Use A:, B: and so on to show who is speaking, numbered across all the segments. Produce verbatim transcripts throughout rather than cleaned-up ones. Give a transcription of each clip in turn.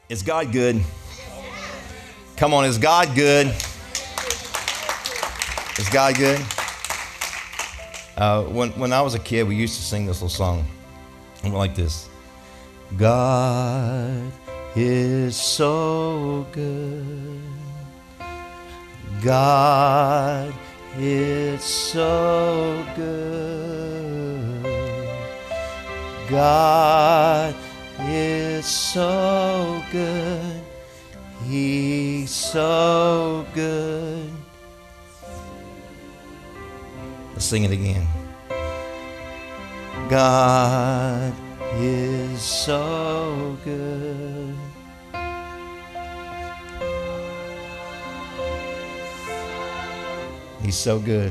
A: Is God good? Come on, is God good? Is God good? Uh, when, when I was a kid, we used to sing this little song. It went like this. God is so good. God is so good. God is so good. He's so good. Let's sing it again. God is so good. He's so good.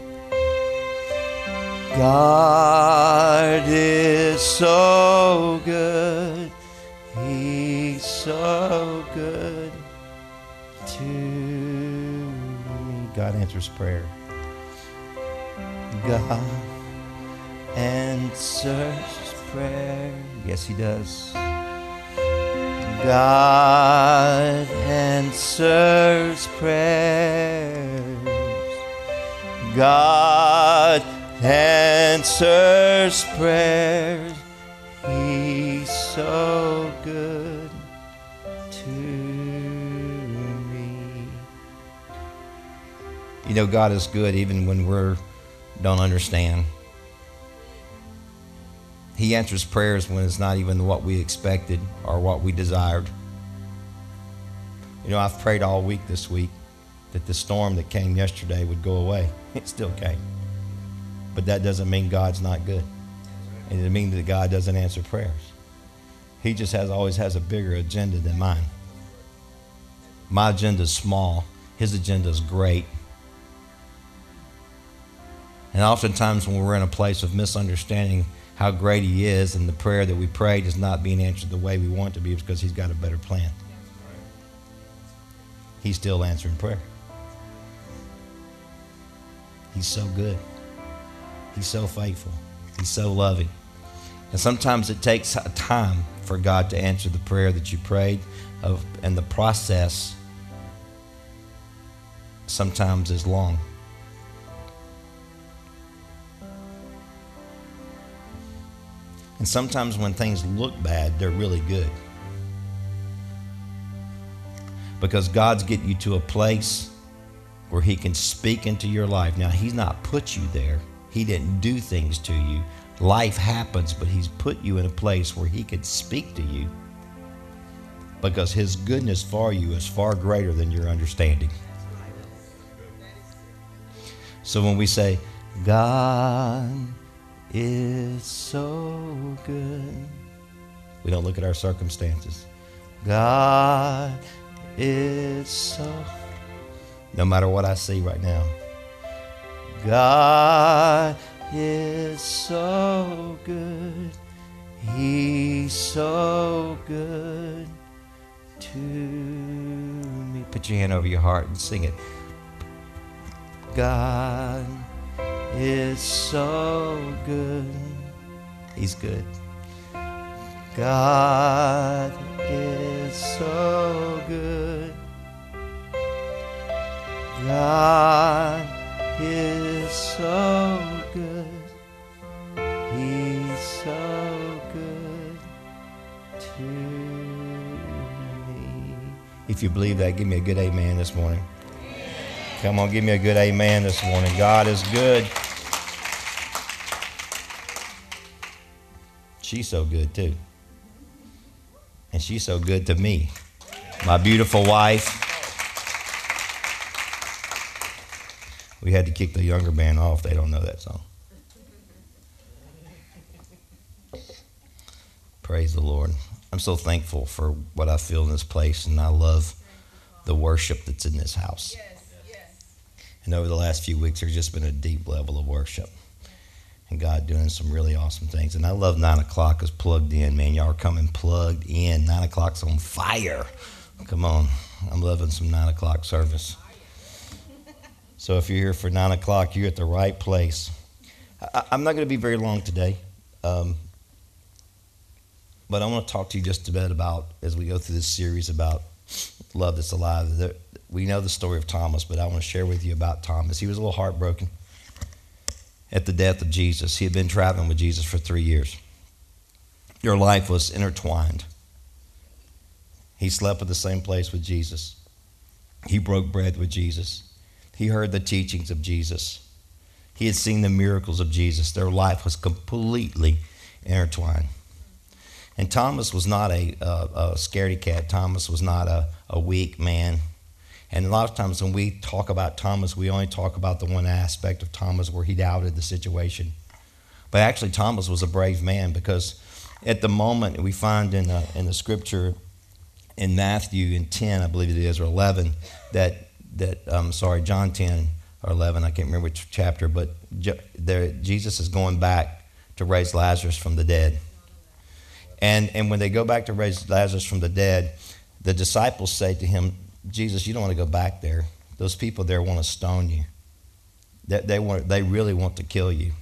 A: God is so good. He's so good to me. God answers prayer. God answers prayer. Yes, he does. God answers prayers. God answers prayers. He's so good to me. You know, God is good even when we don't understand. He answers prayers when it's not even what we expected or what we desired. You know, I've prayed all week this week that the storm that came yesterday would go away. It still came. But that doesn't mean God's not good. It doesn't mean that God doesn't answer prayers. He just has always has a bigger agenda than mine. My agenda is small. His agenda is great. And oftentimes when we're in a place of misunderstanding how great he is and the prayer that we prayed is not being answered the way we want it to be, it's because he's got a better plan. He's still answering prayer. He's so good. He's so faithful. He's so loving. And sometimes it takes time for God to answer the prayer that you prayed, of, and the process sometimes is long. And sometimes when things look bad, they're really good. Because God's getting you to a place where he can speak into your life. Now, he's not put you there. He didn't do things to you. Life happens, but he's put you in a place where he can speak to you. Because his goodness for you is far greater than your understanding. So when we say, God is so good, we don't look at our circumstances. God is so, no matter what I see right now, God is so good. He's so good to me. Put your hand over your heart and sing it. God is so good. He's good. God is so good. God is so good. He's so good to me. If you believe that, give me a good amen this morning. Come on, give me a good amen this morning. God is good. She's so good too. And she's so good to me. My beautiful wife. We had to kick the younger band off. They don't know that song. Praise the Lord. I'm so thankful for what I feel in this place, and I love the worship that's in this house. And over the last few weeks, there's just been a deep level of worship. And God doing some really awesome things. And I love nine o'clock is plugged in, man. Y'all are coming plugged in. nine o'clock's on fire. Come on. I'm loving some nine o'clock service. So if you're here for nine o'clock, you're at the right place. I, I'm not going to be very long today. Um, But I want to talk to you just a bit about, as we go through this series about love that's alive. There, we know the story of Thomas, but I want to share with you about Thomas. He was a little heartbroken at the death of Jesus. He had been traveling with Jesus for three years. Their life was intertwined. He slept at the same place with Jesus. He broke bread with Jesus. He heard the teachings of Jesus. He had seen the miracles of Jesus. Their life was completely intertwined. And Thomas was not a, a, a scaredy cat. Thomas was not a, a weak man. And a lot of times when we talk about Thomas, we only talk about the one aspect of Thomas where he doubted the situation. But actually, Thomas was a brave man, because at the moment we find in the, in the scripture in Matthew in ten, I believe it is, or eleven, that, that um, sorry, John ten or eleven, I can't remember which chapter, but there, Jesus is going back to raise Lazarus from the dead. And, and when they go back to raise Lazarus from the dead, the disciples say to him, Jesus, you don't want to go back there. Those people there want to stone you. They, they, want, they really want to kill you.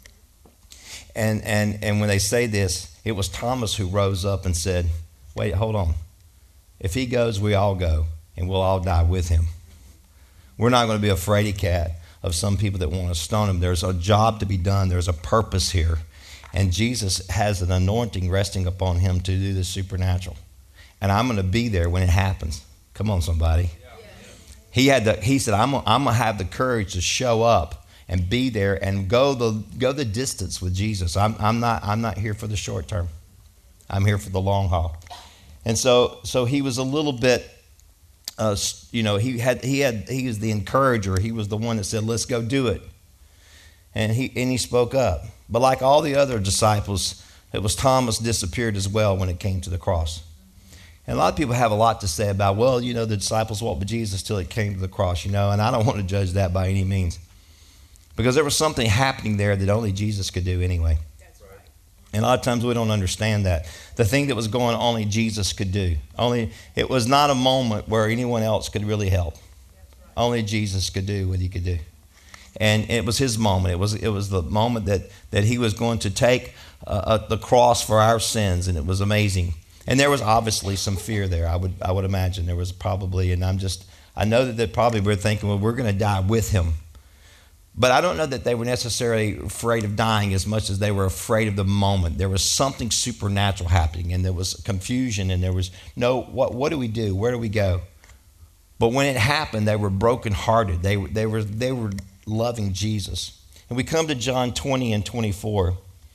A: And, and, and when they say this, it was Thomas who rose up and said, wait, hold on. If he goes, we all go, and we'll all die with him. We're not going to be a fraidy cat of some people that want to stone him. There's a job to be done. There's a purpose here. And Jesus has an anointing resting upon him to do the supernatural. And I'm going to be there when it happens. Come on, somebody. Yeah. He had the, he said, I'm, I'm going to have the courage to show up and be there and go the go the distance with Jesus. I'm, I'm not I'm not here for the short term. I'm here for the long haul. And so so he was a little bit, uh, you know, he had he had he was the encourager. He was the one that said, let's go do it. And he and he spoke up. But like all the other disciples, it was Thomas disappeared as well when it came to the cross. And a lot of people have a lot to say about, well, you know, the disciples walked with Jesus till it came to the cross, you know, and I don't want to judge that by any means. Because there was something happening there that only Jesus could do anyway. That's right. And a lot of times we don't understand that. The thing that was going on, only Jesus could do. Only it was not a moment where anyone else could really help. Right. Only Jesus could do what he could do. And it was his moment. It was it was the moment that, that he was going to take uh, uh, the cross for our sins, and it was amazing. And there was obviously some fear there. I would I would imagine there was probably, and I'm just I know that they probably were thinking, well, we're going to die with him. But I don't know that they were necessarily afraid of dying as much as they were afraid of the moment. There was something supernatural happening, and there was confusion, and there was no what what do we do? Where do we go? But when it happened, they were brokenhearted. They they were they were loving Jesus. And we come to John twenty and twenty-four,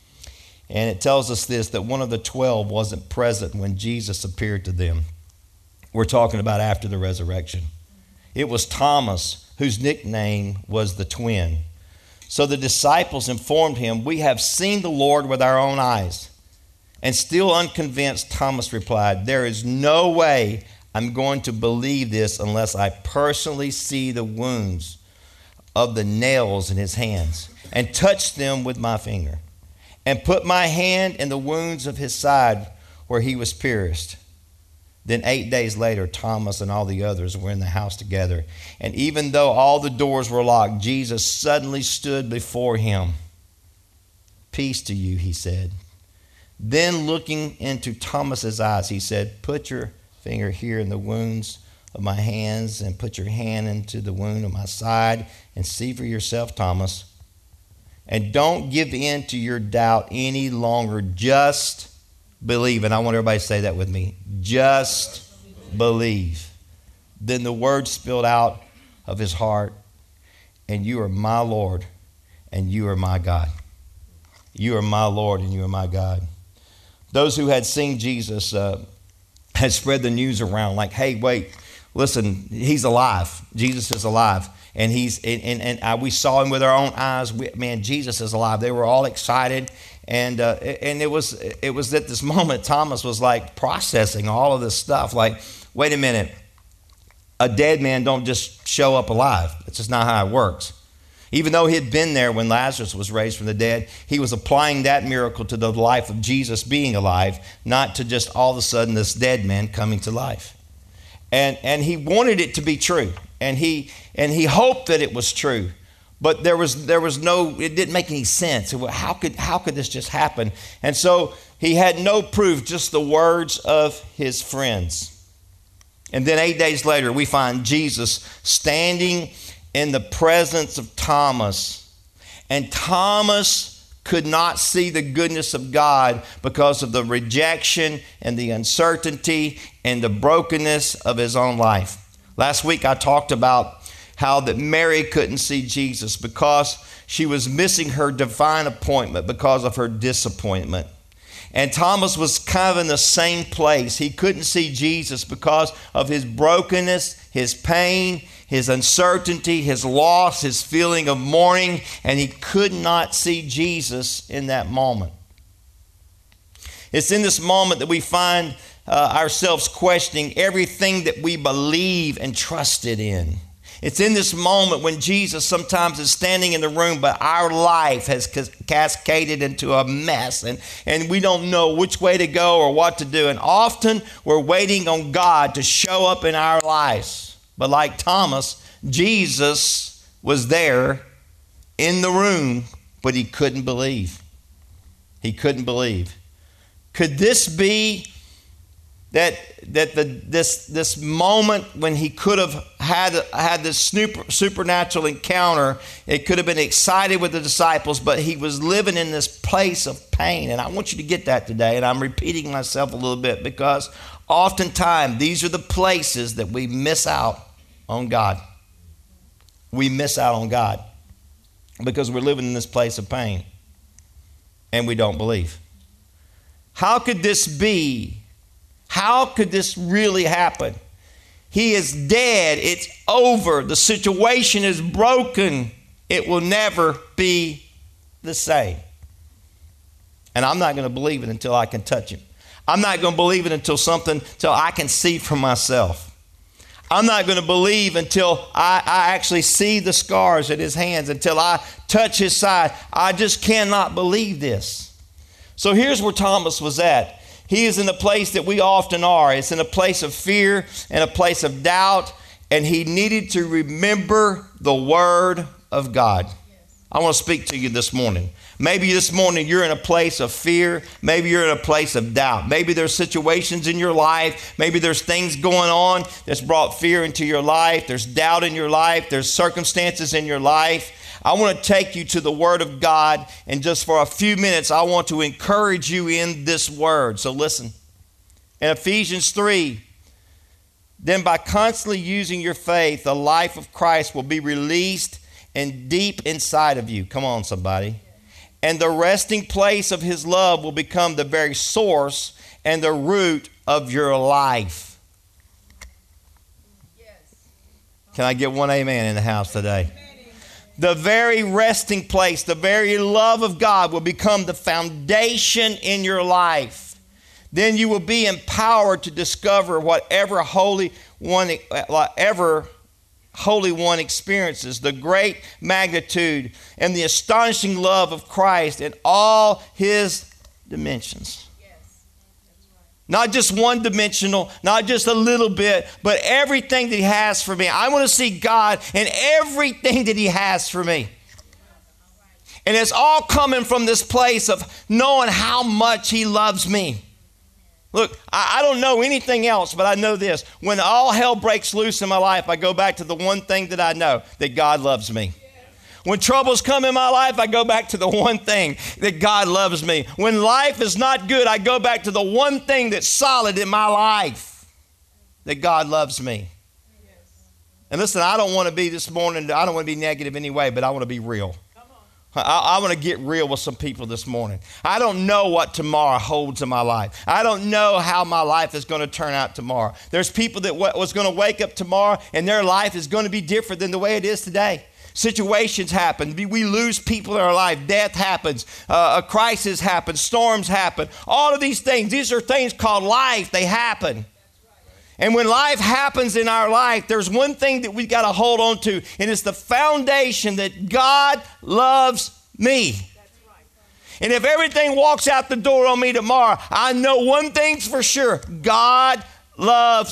A: and it tells us this, that one of the twelve wasn't present when Jesus appeared to them. We're talking about after the resurrection. It was Thomas, whose nickname was the twin. So the disciples informed him, we have seen the Lord with our own eyes. And still unconvinced, Thomas replied, there is no way I'm going to believe this unless I personally see the wounds of the nails in his hands and touch them with my finger and put my hand in the wounds of his side where he was pierced. Then eight days later, Thomas and all the others were in the house together. And even though all the doors were locked, Jesus suddenly stood before him. Peace to you, he said. Then looking into Thomas's eyes, he said, put your finger here in the wounds of my hands and put your hand into the wound of my side and see for yourself, Thomas. And don't give in to your doubt any longer. Just believe. And I want everybody to say that with me. Just believe. Then the words spilled out of his heart, and you are my Lord and you are my God. You are my Lord and you are my God. Those who had seen Jesus uh, had spread the news around like, hey, wait, listen, he's alive. Jesus is alive. And he's and, and, and uh, we saw him with our own eyes. We, man, Jesus is alive. They were all excited. And uh, and it was it was at this moment Thomas was like processing all of this stuff. Like, wait a minute. A dead man don't just show up alive. That's just not how it works. Even though he had been there when Lazarus was raised from the dead, he was applying that miracle to the life of Jesus being alive, not to just all of a sudden this dead man coming to life. And and he wanted it to be true. And he and he hoped that it was true. But there was there was no, it didn't make any sense. How could how could this just happen? And so he had no proof, just the words of his friends. And then eight days later, we find Jesus standing in the presence of Thomas. And Thomas could not see the goodness of God because of the rejection and the uncertainty and the brokenness of his own life. Last week I talked about how that Mary couldn't see Jesus because she was missing her divine appointment because of her disappointment. And Thomas was kind of in the same place. He couldn't see Jesus because of his brokenness, his pain, his uncertainty, his loss, his feeling of mourning, and he could not see Jesus in that moment. It's in this moment that we find uh, ourselves questioning everything that we believe and trusted in. It's in this moment when Jesus sometimes is standing in the room, but our life has cascaded into a mess, and, and we don't know which way to go or what to do. And often we're waiting on God to show up in our lives. But like Thomas, Jesus was there in the room, but he couldn't believe. He couldn't believe. Could this be that that the this this moment when he could have had had this super, supernatural encounter? It could have been excited with the disciples, but he was living in this place of pain. And I want you to get that today. And I'm repeating myself a little bit because oftentimes these are the places that we miss out on God. We miss out on God because we're living in this place of pain and we don't believe. How could this be? How could this really happen? He is dead. It's over. The situation is broken. It will never be the same. And I'm not going to believe it until I can touch him. I'm not going to believe it until something, until I can see for myself. I'm not going to believe until I, I actually see the scars at his hands, until I touch his side. I just cannot believe this. So here's where Thomas was at. He is in the place that we often are. It's in a place of fear and a place of doubt. And he needed to remember the word of God. I want to speak to you this morning. Maybe this morning you're in a place of fear. Maybe you're in a place of doubt. Maybe there's situations in your life. Maybe there's things going on that's brought fear into your life. There's doubt in your life. There's circumstances in your life. I want to take you to the Word of God, and just for a few minutes, I want to encourage you in this Word. So listen. In Ephesians three, then by constantly using your faith, the life of Christ will be released and deep inside of you. Come on, somebody. And the resting place of his love will become the very source and the root of your life. Can I get one amen in the house today? The very resting place, the very love of God will become the foundation in your life. Then you will be empowered to discover whatever Holy One, whatever Holy One experiences, the great magnitude and the astonishing love of Christ in all his dimensions. Not just one dimensional, not just a little bit, but everything that he has for me. I want to see God in everything that he has for me. And it's all coming from this place of knowing how much he loves me. Look, I, I don't know anything else, but I know this. When all hell breaks loose in my life, I go back to the one thing that I know, that God loves me. When troubles come in my life, I go back to the one thing, that God loves me. When life is not good, I go back to the one thing that's solid in my life, that God loves me. And listen, I don't want to be this morning, I don't want to be negative anyway, but I want to be real. I, I want to get real with some people this morning. I don't know what tomorrow holds in my life. I don't know how my life is going to turn out tomorrow. There's people that w- was going to wake up tomorrow and their life is going to be different than the way it is today. Situations happen. We lose people in our life. Death happens. Uh, a crisis happens. Storms happen. All of these things, these are things called life. They happen. And when life happens in our life, there's one thing that we've got to hold on to, and it's the foundation that God loves me. And if everything walks out the door on me tomorrow, I know one thing's for sure. God loves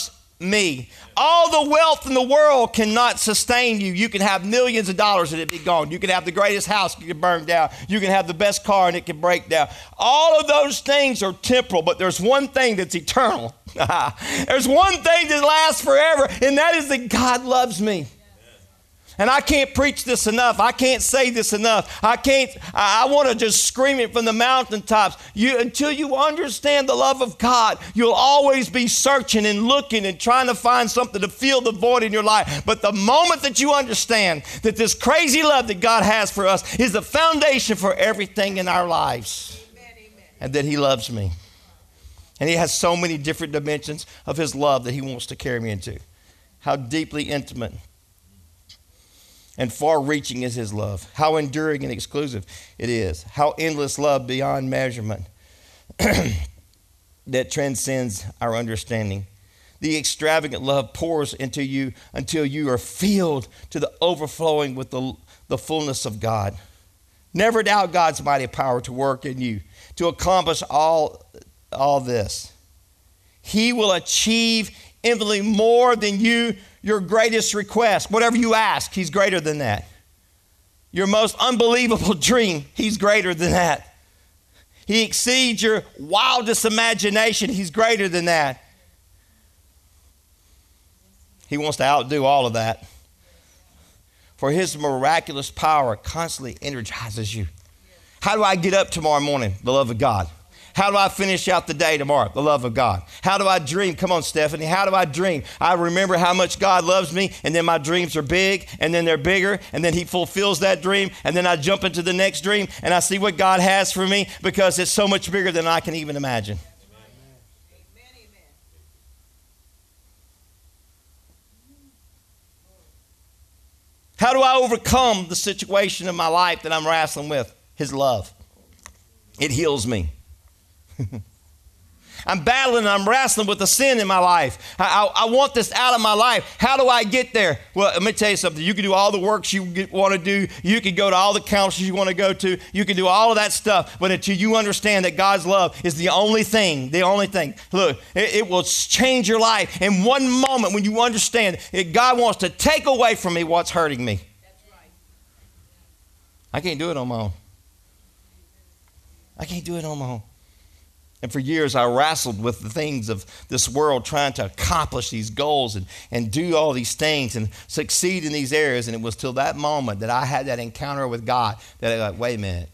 A: me. All the wealth in the world cannot sustain you. You can have millions of dollars and it be gone. You can have the greatest house, it can burn down. You can have the best car and it can break down. All of those things are temporal, but there's one thing that's eternal. There's one thing that lasts forever, and that is that God loves me. And I can't preach this enough. I can't say this enough. I can't, I, I want to just scream it from the mountaintops. You, until you understand the love of God, you'll always be searching and looking and trying to find something to fill the void in your life. But the moment that you understand that this crazy love that God has for us is the foundation for everything in our lives. Amen, amen. And that he loves me. And he has so many different dimensions of his love that he wants to carry me into. How deeply intimate and far-reaching is his love. How enduring and exclusive it is. How endless love beyond measurement that transcends our understanding. The extravagant love pours into you until you are filled to the overflowing with the, the fullness of God. Never doubt God's mighty power to work in you, to accomplish all, all this. He will achieve infinitely more than you your greatest request. Whatever you ask, he's greater than that. Your most unbelievable dream, he's greater than that. He exceeds your wildest imagination. He's greater than that. He wants to outdo all of that. For his miraculous power constantly energizes you. How do I get up tomorrow morning? The love of God. How do I finish out the day tomorrow? The love of God. How do I dream? Come on, Stephanie. How do I dream? I remember how much God loves me, and then my dreams are big, and then they're bigger, and then he fulfills that dream, and then I jump into the next dream, and I see what God has for me because it's so much bigger than I can even imagine. Amen. Amen. How do I overcome the situation in my life that I'm wrestling with? His love. It heals me. I'm battling, I'm wrestling with the sin in my life. I, I, I want this out of my life. How do I get there? Well, let me tell you something. You can do all the works you get, want to do. You can go to all the councils you want to go to. You can do all of that stuff. But until you understand that God's love is the only thing, the only thing, look, it, it will change your life. In one moment when you understand that God wants to take away from me what's hurting me. That's right. I can't do it on my own. I can't do it on my own. And for years, I wrestled with the things of this world, trying to accomplish these goals and, and do all these things and succeed in these areas. And it was till that moment that I had that encounter with God that I was like, wait a minute.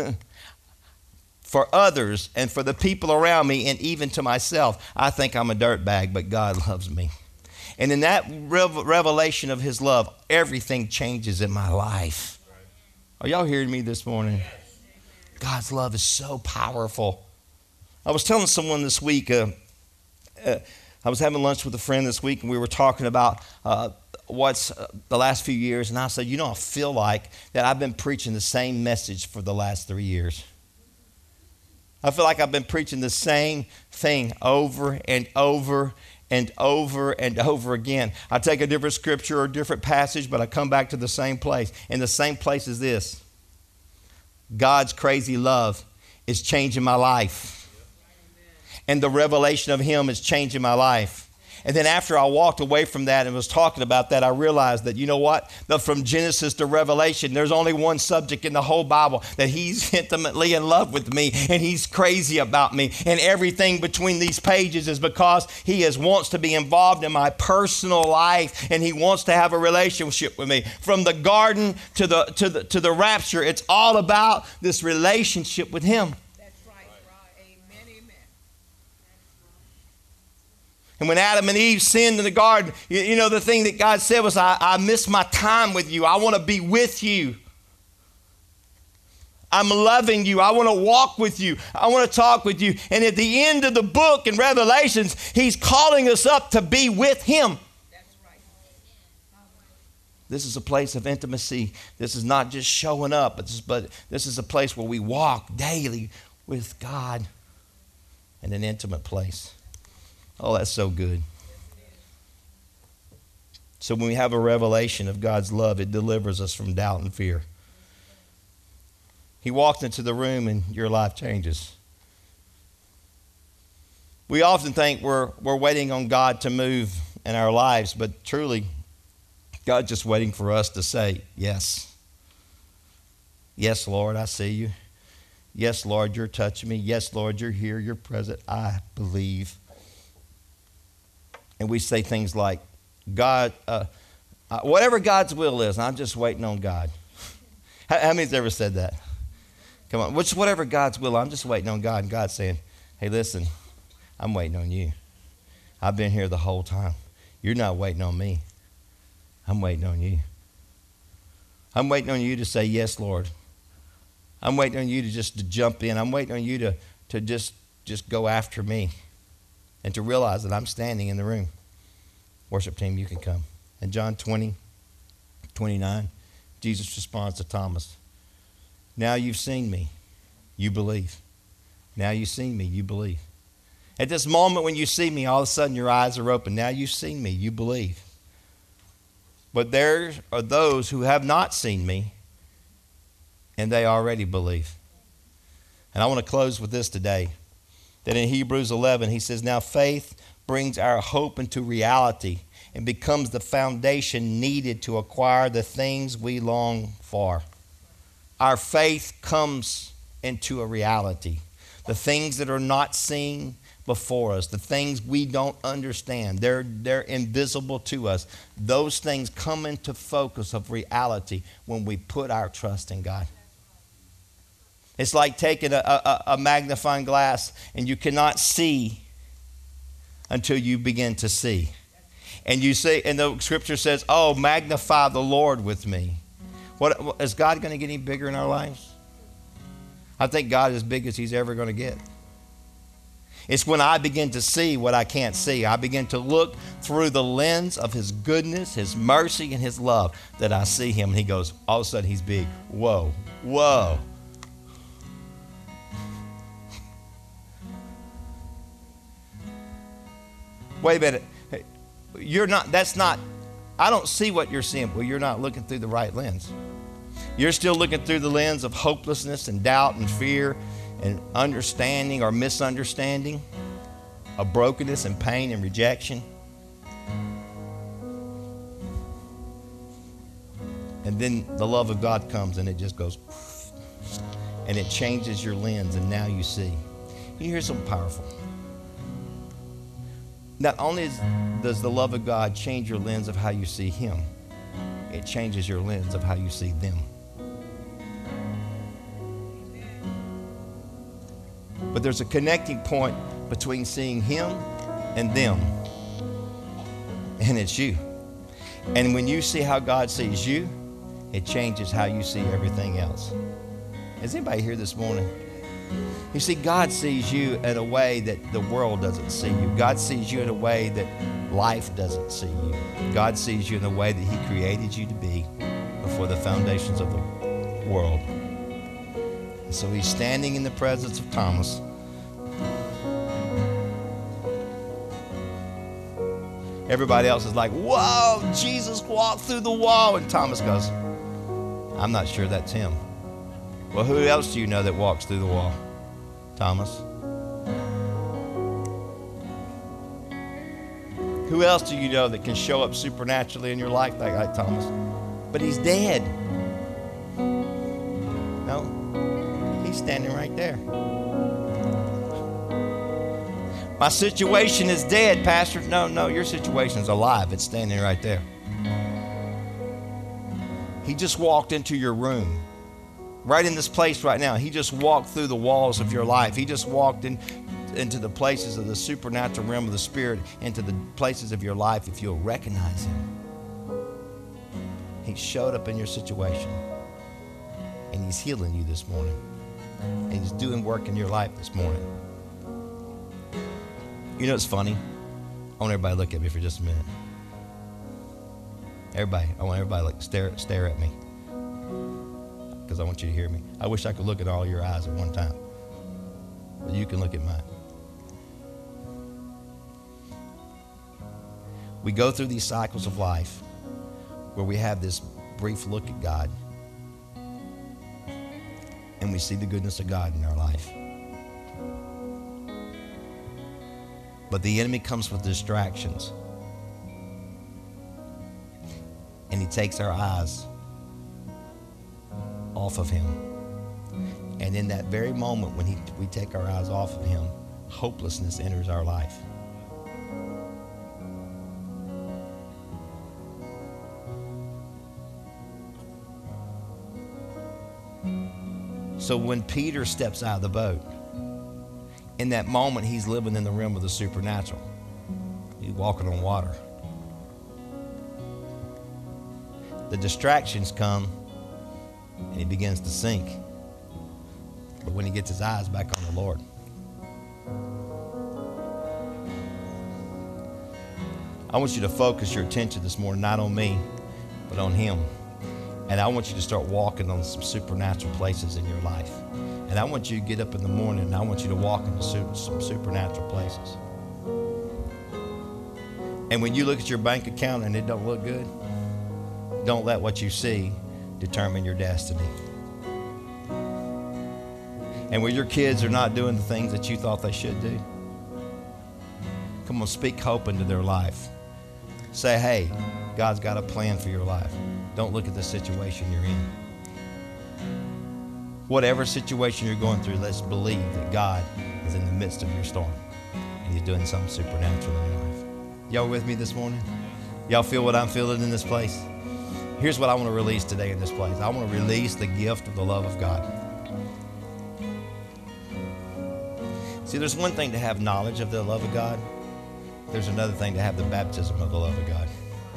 A: For others and for the people around me and even to myself, I think I'm a dirtbag, but God loves me. And in that rev- revelation of his love, everything changes in my life. Are y'all hearing me this morning? God's love is so powerful. I was telling someone this week, uh, uh, I was having lunch with a friend this week, and we were talking about uh, what's uh, the last few years, and I said, you know, I feel like that I've been preaching the same message for the last three years. I feel like I've been preaching the same thing over and over and over and over again. I take a different scripture or a different passage, but I come back to the same place, and the same place is this. God's crazy love is changing my life. And the revelation of him is changing my life. And then after I walked away from that and was talking about that, I realized that, you know what? That from Genesis to Revelation, there's only one subject in the whole Bible that he's intimately in love with me and he's crazy about me. And everything between these pages is because he is, wants to be involved in my personal life and he wants to have a relationship with me. From the garden to the, to the, to the rapture, it's all about this relationship with him. And when Adam and Eve sinned in the garden, you, you know, the thing that God said was, I, I miss my time with you. I want to be with you. I'm loving you. I want to walk with you. I want to talk with you. And at the end of the book in Revelations, he's calling us up to be with him. That's right. This is a place of intimacy. This is not just showing up, but this, but this is a place where we walk daily with God in an intimate place. Oh, that's so good. So when we have a revelation of God's love, it delivers us from doubt and fear. He walked into the room and your life changes. We often think we're, we're waiting on God to move in our lives, but truly, God's just waiting for us to say, yes. Yes, Lord, I see you. Yes, Lord, you're touching me. Yes, Lord, you're here. You're present. I believe. And we say things like, God, uh, uh, whatever God's will is, I'm just waiting on God. How, how many's ever said that? Come on, which whatever God's will, I'm just waiting on God. And God's saying, hey, listen, I'm waiting on you. I've been here the whole time. You're not waiting on me. I'm waiting on you. I'm waiting on you to say, yes, Lord. I'm waiting on you to just to jump in. I'm waiting on you to, to just, just go after me and to realize that I'm standing in the room. Worship team, you can come. In John twenty, twenty-nine, Jesus responds to Thomas. Now you've seen me, you believe. Now you've seen me, you believe. At this moment when you see me, all of a sudden your eyes are open. Now you've seen me, you believe. But there are those who have not seen me, and they already believe. And I want to close with this today. That in Hebrews eleven, he says, now faith brings our hope into reality and becomes the foundation needed to acquire the things we long for. Our faith comes into a reality. The things that are not seen before us, the things we don't understand, they're, they're invisible to us. Those things come into focus of reality when we put our trust in God. It's like taking a, a, a magnifying glass and you cannot see until you begin to see. And you see, and the scripture says, oh, magnify the Lord with me. What, is God going to get any bigger in our lives? I think God is as big as he's ever going to get. It's when I begin to see what I can't see. I begin to look through the lens of his goodness, his mercy, and his love that I see him. And he goes, all of a sudden he's big. Whoa, whoa. Wait a minute. You're not, that's not, I don't see what you're seeing. Well, you're not looking through the right lens. You're still looking through the lens of hopelessness and doubt and fear and understanding or misunderstanding, of brokenness and pain and rejection. And then the love of God comes and it just goes, and it changes your lens, and now you see. You hear something powerful. Not only does the love of God change your lens of how you see him, it changes your lens of how you see them. But there's a connecting point between seeing him and them. And it's you. And when you see how God sees you, it changes how you see everything else. Is anybody here this morning? You see, God sees you in a way that the world doesn't see you. God sees you in a way that life doesn't see you. God sees you in the way that he created you to be before the foundations of the world. And so he's standing in the presence of Thomas. Everybody else is like, whoa, Jesus walked through the wall. And Thomas goes, I'm not sure that's him. Well, who else do you know that walks through the wall? Thomas. Who else do you know that can show up supernaturally in your life like, like Thomas? But he's dead. No, he's standing right there. My situation is dead, Pastor. No, no, your situation is alive. It's standing right there. He just walked into your room. Right in this place right now. He just walked through the walls of your life. He just walked in, into the places of the supernatural realm of the Spirit, into the places of your life if you'll recognize him. He showed up in your situation. And he's healing you this morning. And he's doing work in your life this morning. You know what's funny? I want everybody to look at me for just a minute. Everybody, I want everybody to like stare, stare at me. Because I want you to hear me. I wish I could look at all your eyes at one time. But you can look at mine. We go through these cycles of life where we have this brief look at God. And we see the goodness of God in our life. But the enemy comes with distractions. and he takes our eyes off of him. And in that very moment when he, we take our eyes off of him, hopelessness enters our life. So when Peter steps out of the boat, in that moment he's living in the realm of the supernatural. He's walking on water. The distractions come and he begins to sink. But when he gets his eyes back on the Lord, I want you to focus your attention this morning, not on me, but on him. And I want you to start walking on some supernatural places in your life. And I want you to get up in the morning and I want you to walk into some supernatural places. And when you look at your bank account and it don't look good, don't let what you see determine your destiny. And when your kids are not doing the things that you thought they should do, come on, speak hope into their life. Say, hey, God's got a plan for your life. Don't look at the situation you're in. Whatever situation you're going through, let's believe that God is in the midst of your storm and he's doing something supernatural in your life. Y'all with me this morning? Y'all feel what I'm feeling in this place? Here's what I want to release today in this place. I want to release the gift of the love of God. See, there's one thing to have knowledge of the love of God. There's another thing to have the baptism of the love of God.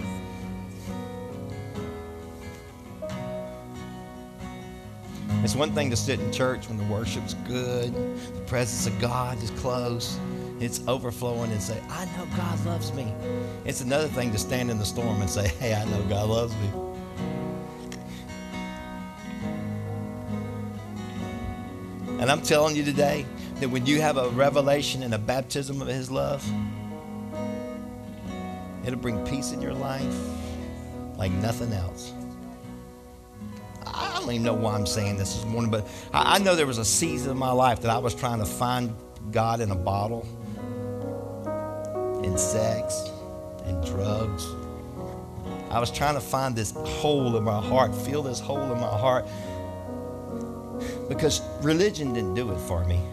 A: It's one thing to sit in church when the worship's good, the presence of God is close, it's overflowing, and say, I know God loves me. It's another thing to stand in the storm and say, hey, I know God loves me. And I'm telling you today that when you have a revelation and a baptism of his love, it'll bring peace in your life like nothing else. I don't even know why I'm saying this this morning, but I know there was a season of my life that I was trying to find God in a bottle, in sex, in drugs. I was trying to find this hole in my heart, feel this hole in my heart, because religion didn't do it for me.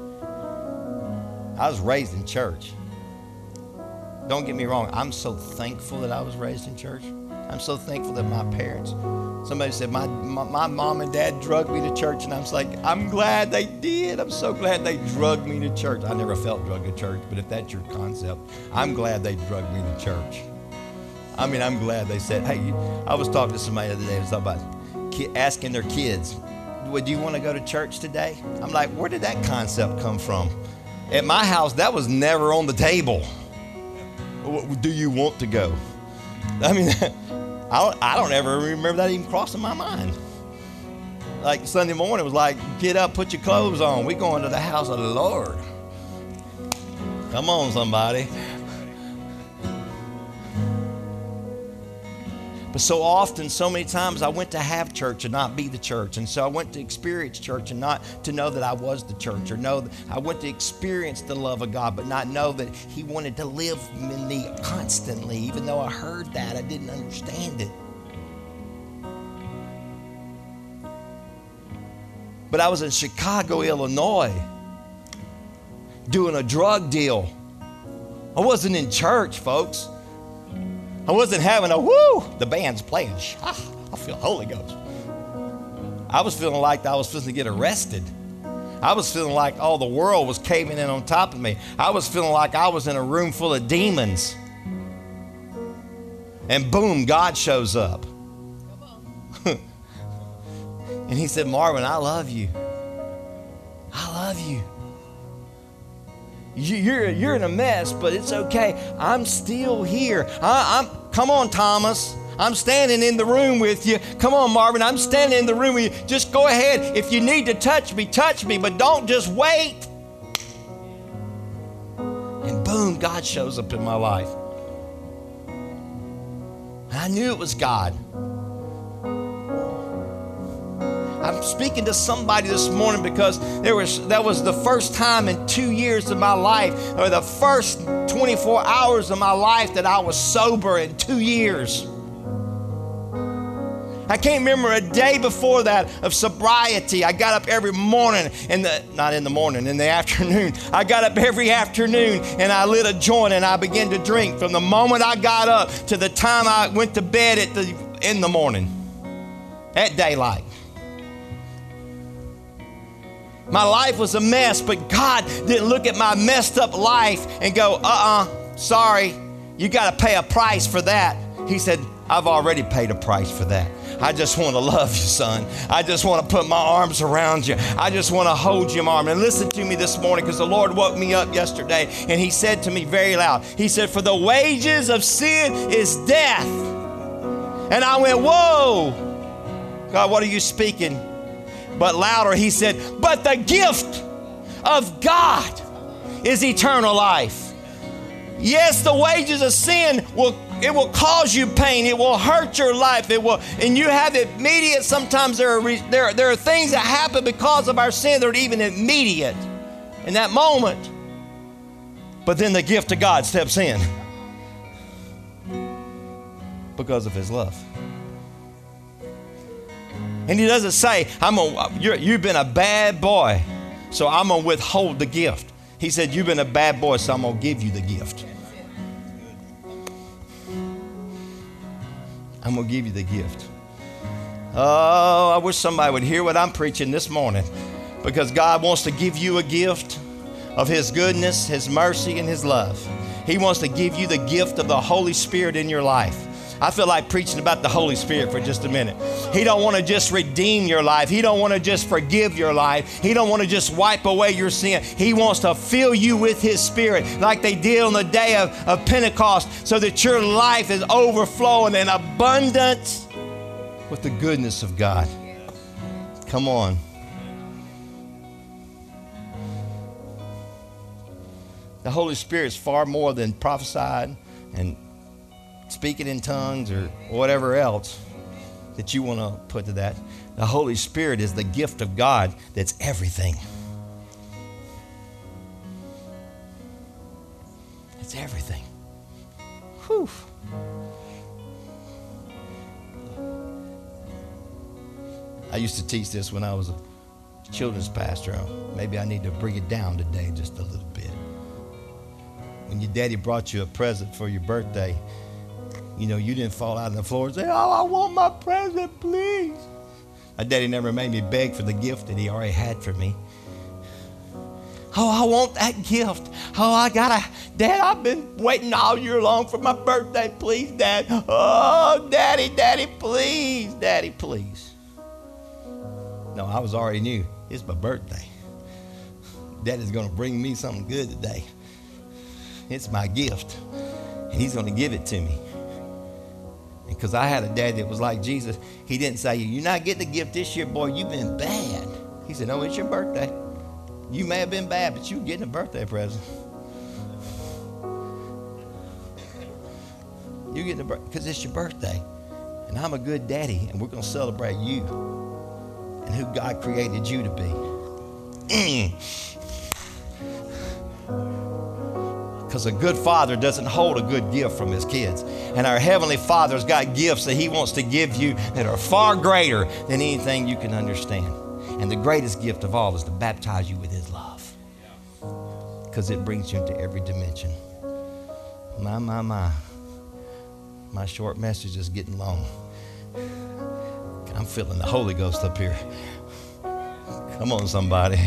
A: I was raised in church. Don't get me wrong, I'm so thankful that I was raised in church. I'm so thankful that my parents, somebody said, my, my, my mom and dad drugged me to church, and I was like, I'm glad they did. I'm so glad they drugged me to church. I never felt drugged to church, but if that's your concept, I'm glad they drugged me to church. I mean, I'm glad they said, hey, I was talking to somebody the other day, it was about asking their kids, would you want to go to church today? I'm like, where did that concept come from? At my house, that was never on the table. Do you want to go? I mean, I don't, I don't ever remember that even crossing my mind. Like Sunday morning, it was like, get up, put your clothes on. We're going to the house of the Lord. Come on, somebody. But so often, so many times, I went to have church and not be the church. And so I went to experience church and not to know that I was the church, or know that I went to experience the love of God, but not know that he wanted to live in me constantly. Even though I heard that, I didn't understand it. But I was in Chicago, Illinois, doing a drug deal. I wasn't in church, folks. I wasn't having a woo, the band's playing. Ah, I feel Holy Ghost. I was feeling like I was supposed to get arrested. I was feeling like all the world was caving in on top of me. I was feeling like I was in a room full of demons. And boom, God shows up. And he said, Marvin, I love you. I love you. You're, you're in a mess, but it's okay. I'm still here. I, I'm, come on, Thomas. I'm standing in the room with you. Come on, Marvin. I'm standing in the room with you. Just go ahead. If you need to touch me, touch me, but don't just wait. And boom, God shows up in my life. And I knew it was God. I'm speaking to somebody this morning because there was that was the first time in two years of my life, or the first twenty-four hours of my life, that I was sober in two years. I can't remember a day before that of sobriety. I got up every morning, in the, not in the morning, in the afternoon. I got up every afternoon and I lit a joint and I began to drink from the moment I got up to the time I went to bed at the, in the morning, at daylight. My life was a mess, but God didn't look at my messed up life and go, uh-uh, sorry, you got to pay a price for that. He said, I've already paid a price for that. I just want to love you, son. I just want to put my arms around you. I just want to hold you in my arm. And listen to me this morning, because the Lord woke me up yesterday and he said to me very loud, he said, for the wages of sin is death. And I went, whoa, God, what are you speaking? But louder, he said, but the gift of God is eternal life. Yes, the wages of sin will it will cause you pain. It will hurt your life. It will, and you have immediate. Sometimes there are there there are things that happen because of our sin that are even immediate in that moment. But then the gift of God steps in because of His love. And He doesn't say, "I'm gonna, you're, you've been a bad boy, so I'm gonna withhold the gift." He said, "You've been a bad boy, so I'm gonna give you the gift. I'm going to give you the gift." Oh, I wish somebody would hear what I'm preaching this morning, because God wants to give you a gift of His goodness, His mercy, and His love. He wants to give you the gift of the Holy Spirit in your life. I feel like preaching about the Holy Spirit for just a minute. He don't want to just redeem your life. He don't want to just forgive your life. He don't want to just wipe away your sin. He wants to fill you with His Spirit like they did on the day of, of Pentecost, so that your life is overflowing in abundance with the goodness of God. Come on. The Holy Spirit is far more than prophesying and speaking in tongues or whatever else that you want to put to that. The Holy Spirit is the gift of God that's everything. It's everything. Whew. I used to teach this when I was a children's pastor. Maybe I need to bring it down today just a little bit. When your daddy brought you a present for your birthday, you know, you didn't fall out on the floor and say, "Oh, I want my present, please." My daddy never made me beg for the gift that he already had for me. "Oh, I want that gift. Oh, I gotta, Dad, I've been waiting all year long for my birthday. Please, Dad. Oh, Daddy, Daddy, please. Daddy, please." No, I was already knew it's my birthday. Daddy's gonna bring me something good today. It's my gift, and He's gonna give it to me. Because I had a dad that was like Jesus. He didn't say, "You're not getting the gift this year, boy. You've been bad." He said, "No, it's your birthday. You may have been bad, but you're getting a birthday present. You're getting a birthday because it's your birthday. And I'm a good daddy, and we're going to celebrate you and who God created you to be." Mm. Because a good father doesn't hold a good gift from his kids. And our Heavenly Father's got gifts that He wants to give you that are far greater than anything you can understand. And the greatest gift of all is to baptize you with His love, because it brings you into every dimension. My, my, my. My short message is getting long. I'm feeling the Holy Ghost up here. Come on, somebody.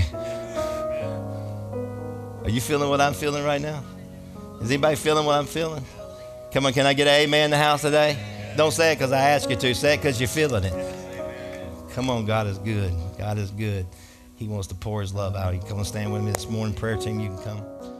A: Are you feeling what I'm feeling right now? Is anybody feeling what I'm feeling? Come on, can I get an amen in the house today? Don't say it because I asked you to. Say it because you're feeling it. Come on, God is good. God is good. He wants to pour His love out. You come and stand with me this morning. Prayer team, you can come.